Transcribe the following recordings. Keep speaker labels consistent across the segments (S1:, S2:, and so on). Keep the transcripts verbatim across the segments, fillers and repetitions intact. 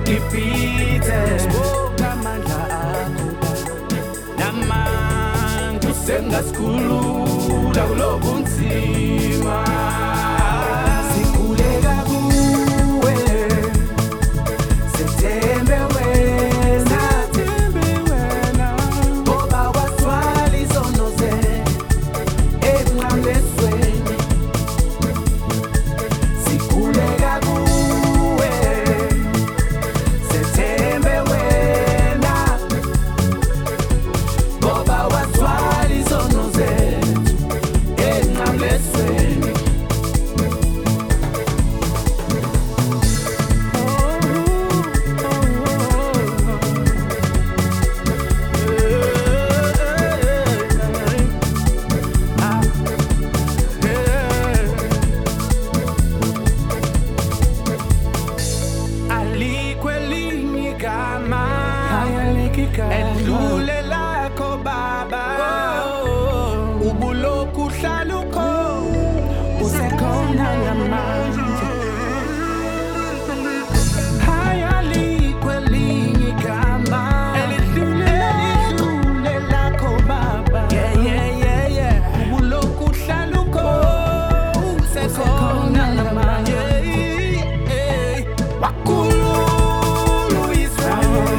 S1: Ekipite Kamandla akho Namantu sengasikhuphula kulobu nzima Sikhuleka kuwe Sethembe wena Ngoba wathwala izono zethu emnqamlezweni Sikhuleka kuwe Sethembe wena Ngoba wathwala izono zethu emnqamlezweni Edlule lakho baba Ubuloku uhlala ukhona Usekhona namanje Hayalikho elinye igama Elidlule lakho baba Yeah, yeah, yeah, yeah Ubuloku uhlala ukhona Usekhona namanje Wakhulu Israel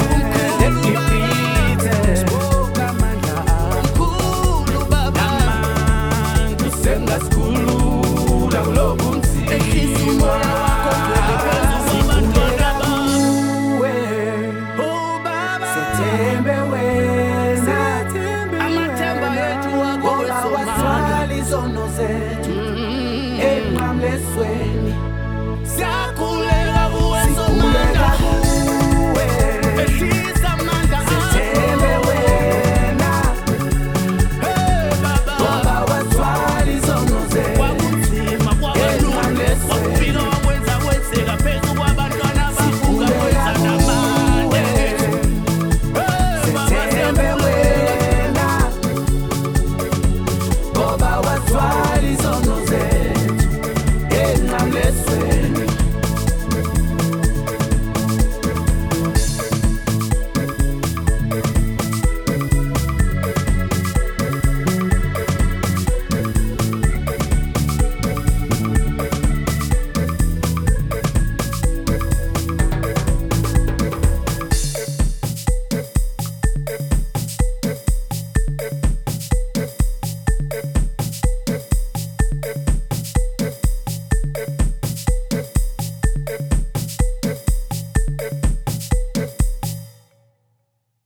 S1: Izono zethu emnqamlezweni siyakhuleka